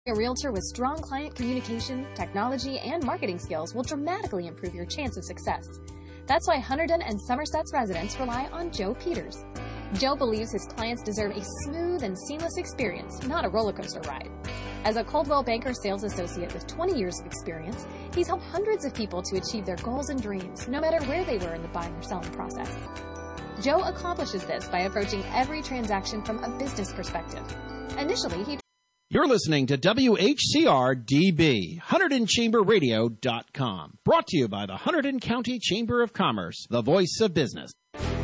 A realtor with strong client communication, technology, and marketing skills will dramatically improve your chance of success. That's why Hunterdon and Somerset's residents rely on Joe Peters. Joe believes his clients deserve a smooth and seamless experience, not a roller coaster ride. As a Coldwell Banker sales associate with 20 years of experience, he's helped hundreds of people to achieve their goals and dreams, no matter where they were in the buying or selling process. Joe accomplishes this by approaching every transaction from a business perspective. Initially, he You're listening to WHCR-DB, HunterdonChamberRadio.com. Brought to you by the Hunterdon County Chamber of Commerce, the voice of business.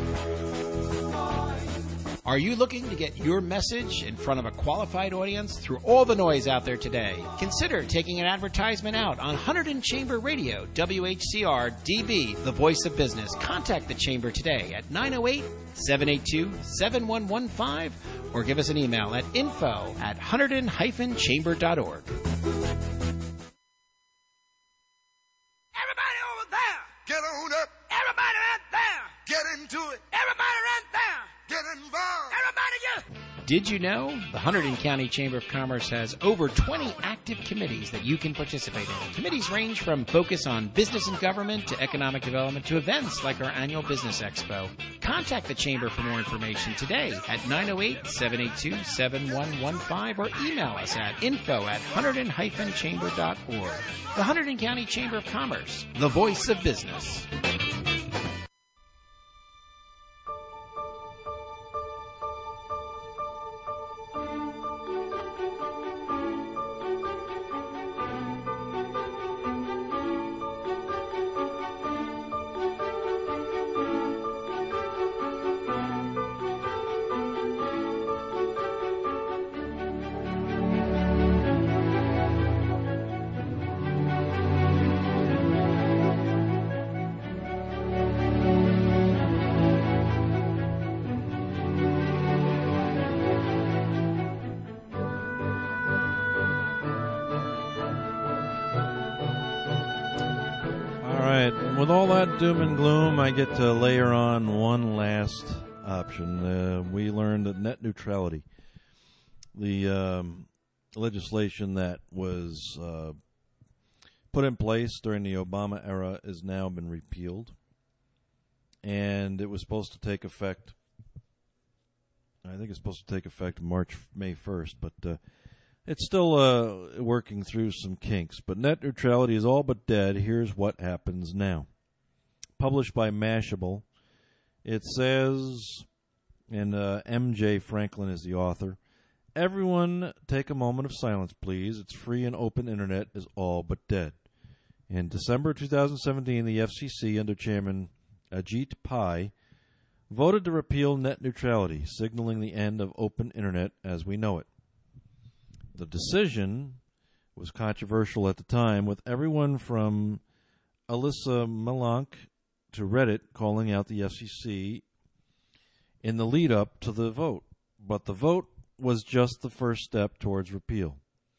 Are you looking to get your message in front of a qualified audience through all the noise out there today? Consider taking an advertisement out on Hunterdon Chamber Radio, WHCR-DB, the voice of business. Contact the Chamber today at 908-782-7115 or give us an email at info@hunterdon-chamber.org. Everybody over there, get on up. Everybody right there, get into it. Everybody right there, get involved. Everybody, yeah. Did you know the Hunterdon County Chamber of Commerce has over 20 active committees that you can participate in? Committees range from focus on business and government to economic development to events like our annual Business Expo. Contact the Chamber for more information today at 908-782-7115 or email us at info@hunterdon-chamber.org. The Hunterdon County Chamber of Commerce, the voice of business. With all that doom and gloom, I get to layer on one last option. We learned that net neutrality, the legislation that was put in place during the Obama era, has now been repealed. And it was supposed to take effect, I think it's supposed to take effect May 1st, but it's still working through some kinks. But net neutrality is all but dead. Here's what happens now. Published by Mashable, it says, and M.J. Franklin is the author, everyone take a moment of silence, please. It's free and open internet is all but dead. In December 2017, the FCC, under Chairman Ajit Pai, voted to repeal net neutrality, signaling the end of open internet as we know it. The decision was controversial at the time, with everyone from Alyssa Milonk to Reddit calling out the FCC in the lead-up to the vote. But the vote was just the first step towards repeal.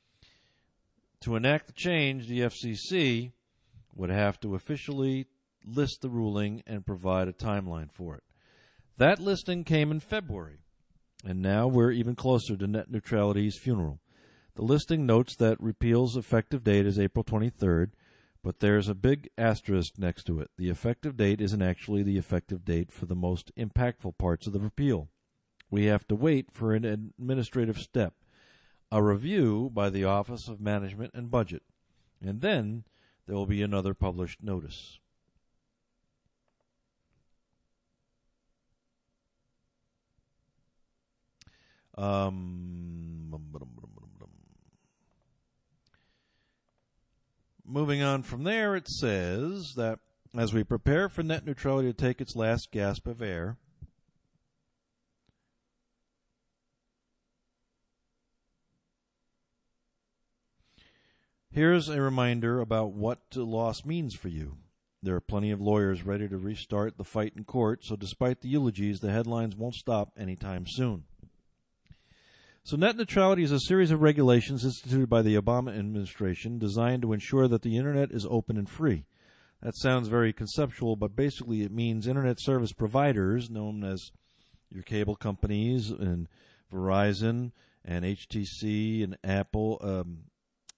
To enact the change, the FCC would have to officially list the ruling and provide a timeline for it. That listing came in February, and now we're even closer to net neutrality's funeral. The listing notes that repeal's effective date is April 23rd, but there's a big asterisk next to it. The effective date isn't actually the effective date for the most impactful parts of the repeal. We have to wait for an administrative step, a review by the Office of Management and Budget, and then there will be another published notice. Moving on from there, it says that as we prepare for net neutrality to take its last gasp of air, here's a reminder about what loss means for you. There are plenty of lawyers ready to restart the fight in court, so despite the eulogies, the headlines won't stop anytime soon. So net neutrality is a series of regulations instituted by the Obama administration designed to ensure that the Internet is open and free. That sounds very conceptual, but basically it means Internet service providers, known as your cable companies and Verizon and HTC and Apple,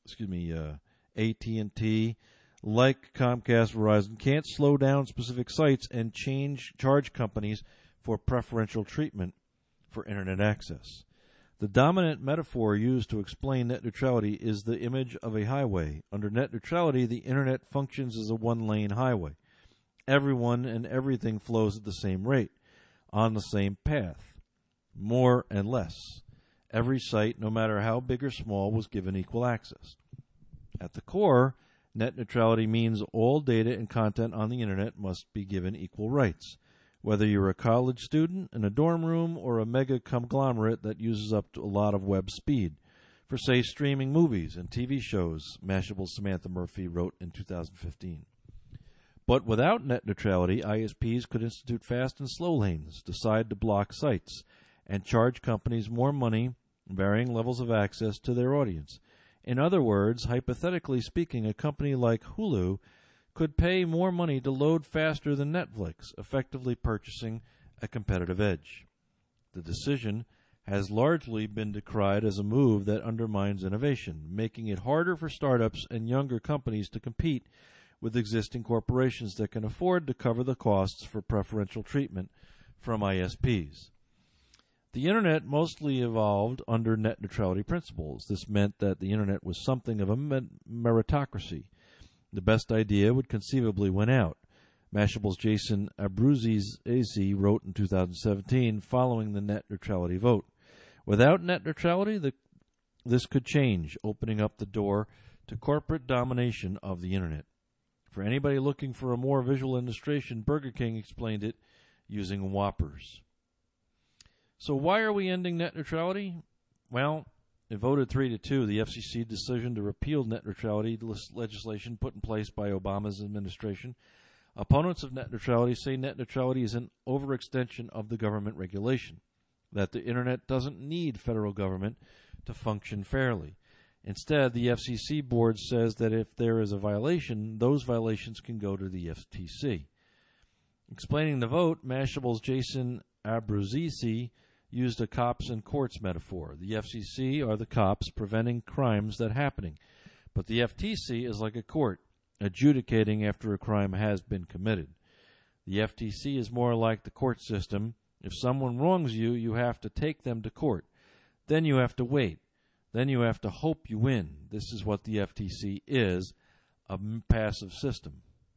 AT&T, like Comcast, Verizon, can't slow down specific sites and charge companies for preferential treatment for Internet access. The dominant metaphor used to explain net neutrality is the image of a highway. Under net neutrality, the Internet functions as a one-lane highway. Everyone and everything flows at the same rate, on the same path, more and less. Every site, no matter how big or small, was given equal access. At the core, net neutrality means all data and content on the Internet must be given equal rights, whether you're a college student in a dorm room or a mega conglomerate that uses up a lot of web speed. For, say, streaming movies and TV shows, Mashable's Samantha Murphy wrote in 2015. But without net neutrality, ISPs could institute fast and slow lanes, decide to block sites, and charge companies more money, varying levels of access to their audience. In other words, hypothetically speaking, a company like Hulu could pay more money to load faster than Netflix, effectively purchasing a competitive edge. The decision has largely been decried as a move that undermines innovation, making it harder for startups and younger companies to compete with existing corporations that can afford to cover the costs for preferential treatment from ISPs. The Internet mostly evolved under net neutrality principles. This meant that the Internet was something of a meritocracy. The best idea would conceivably win out. Mashable's Jason Abruzzi wrote in 2017 following the net neutrality vote. Without net neutrality, this could change, opening up the door to corporate domination of the Internet. For anybody looking for a more visual illustration, Burger King explained it using Whoppers. So why are we ending net neutrality? Well, it voted 3-2, the FCC decision to repeal net neutrality legislation put in place by Obama's administration. Opponents of net neutrality say net neutrality is an overextension of the government regulation, that the Internet doesn't need federal government to function fairly. Instead, the FCC board says that if there is a violation, those violations can go to the FTC. Explaining the vote, Mashable's Jason Abruzzi used a cops and courts metaphor. The FCC are the cops preventing crimes that are happening, but the FTC is like a court, adjudicating after a crime has been committed. The FTC is more like the court system. If someone wrongs you, you have to take them to court. Then you have to wait. Then you have to hope you win. This is what the FTC is, a passive system.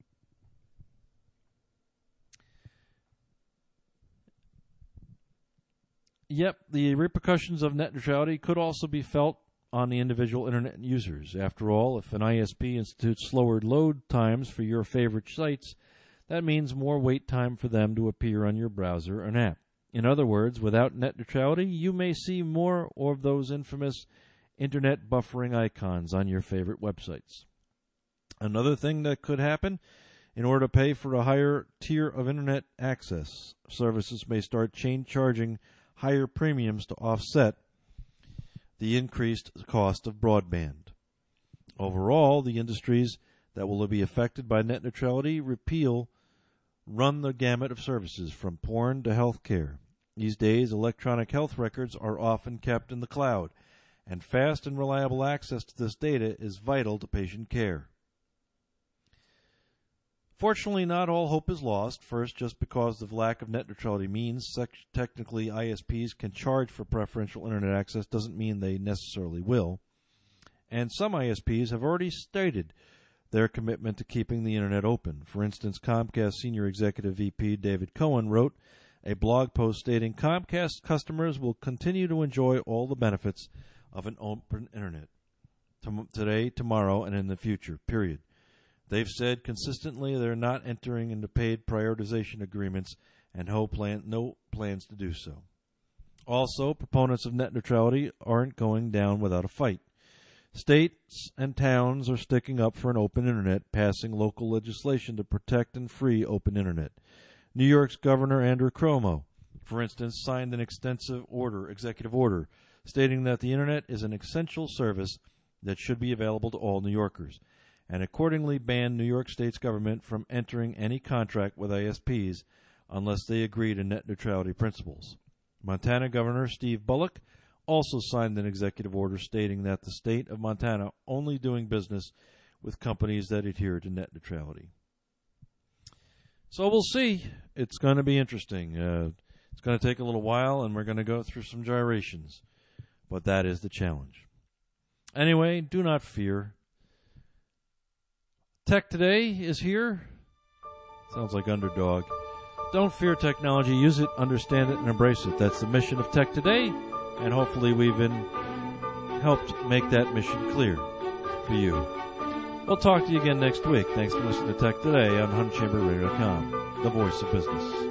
Yep, the repercussions of net neutrality could also be felt on the individual Internet users. After all, if an ISP institutes slower load times for your favorite sites, that means more wait time for them to appear on your browser or app. In other words, without net neutrality, you may see more of those infamous Internet buffering icons on your favorite websites. Another thing that could happen, in order to pay for a higher tier of Internet access, services may start charging higher premiums to offset the increased cost of broadband. Overall, the industries that will be affected by net neutrality repeal run the gamut of services from porn to healthcare. These days, electronic health records are often kept in the cloud, and fast and reliable access to this data is vital to patient care. Fortunately, not all hope is lost. First, just because of lack of net neutrality means technically ISPs can charge for preferential Internet access doesn't mean they necessarily will. And some ISPs have already stated their commitment to keeping the Internet open. For instance, Comcast Senior Executive VP David Cohen wrote a blog post stating Comcast customers will continue to enjoy all the benefits of an open Internet today, tomorrow, and in the future, period. They've said consistently they're not entering into paid prioritization agreements and no plans to do so. Also, proponents of net neutrality aren't going down without a fight. States and towns are sticking up for an open Internet, passing local legislation to protect and free open Internet. New York's Governor Andrew Cuomo, for instance, signed an executive order stating that the Internet is an essential service that should be available to all New Yorkers, and accordingly banned New York State's government from entering any contract with ISPs unless they agree to net neutrality principles. Montana Governor Steve Bullock also signed an executive order stating that the state of Montana only doing business with companies that adhere to net neutrality. So we'll see. It's going to be interesting. It's going to take a little while, and we're going to go through some gyrations. But that is the challenge. Anyway, do not fear. Tech Today is here. Sounds like Underdog. Don't fear technology. Use it, understand it, and embrace it. That's the mission of Tech Today, and hopefully we've helped make that mission clear for you. We'll talk to you again next week. Thanks for listening to Tech Today on HunterChamberRadio.com, the voice of business.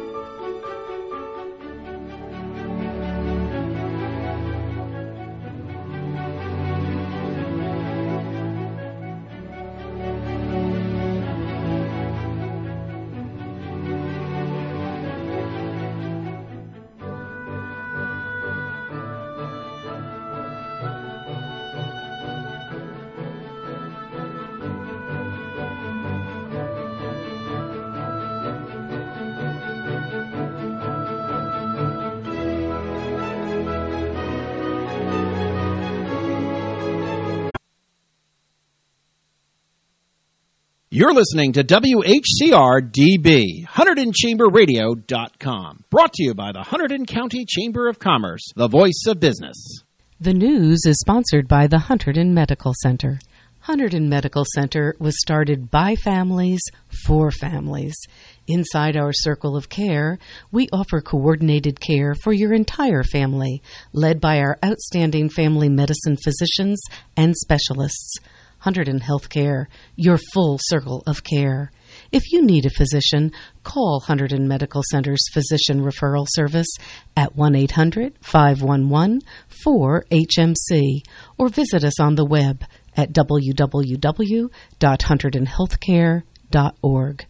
You're listening to WHCR-DB, HunterdonChamberRadio.com, brought to you by the Hunterdon County Chamber of Commerce, the voice of business. The news is sponsored by the Hunterdon Medical Center. Hunterdon Medical Center was started by families for families. Inside our circle of care, we offer coordinated care for your entire family, led by our outstanding family medicine physicians and specialists. Hunterdon Healthcare, your full circle of care. If you need a physician, call Hunterdon Medical Center's Physician Referral Service at 1-800-511-4HMC or visit us on the web at www.hunterdonhealthcare.org.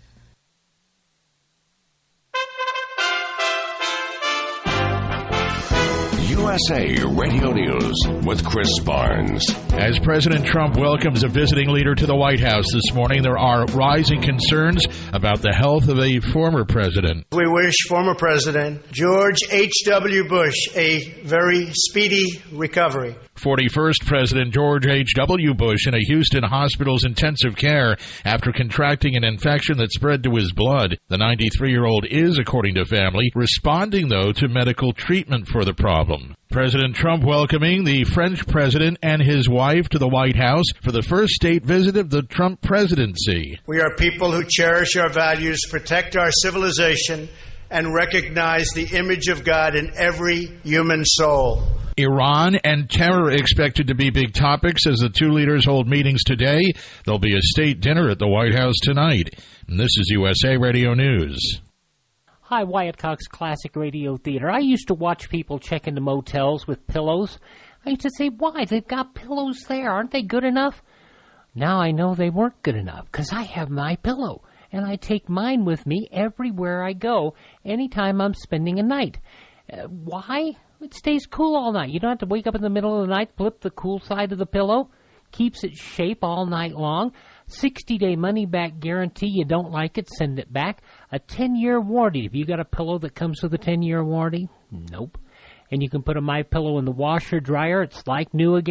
USA Radio News with Chris Barnes. As President Trump welcomes a visiting leader to the White House this morning, there are rising concerns about the health of a former president. We wish former President George H.W. Bush a very speedy recovery. 41st President George H.W. Bush in a Houston hospital's intensive care after contracting an infection that spread to his blood. The 93-year-old is, according to family, responding, though, to medical treatment for the problem. President Trump welcoming the French president and his wife to the White House for the first state visit of the Trump presidency. We are people who cherish our values, protect our civilization, and recognize the image of God in every human soul. Iran and terror expected to be big topics as the two leaders hold meetings today. There'll be a state dinner at the White House tonight. And this is USA Radio News. Hi, Wyatt Cox, Classic Radio Theater. I used to watch people check into motels with pillows. I used to say, why? They've got pillows there. Aren't they good enough? Now I know they weren't good enough because I have my pillow. And I take mine with me everywhere I go, anytime I'm spending a night. Why? It stays cool all night. You don't have to wake up in the middle of the night, flip the cool side of the pillow. Keeps its shape all night long. 60-day money-back guarantee. You don't like it, send it back. A 10-year warranty. Have you got a pillow that comes with a 10-year warranty? Nope. And you can put a MyPillow in the washer dryer. It's like new again.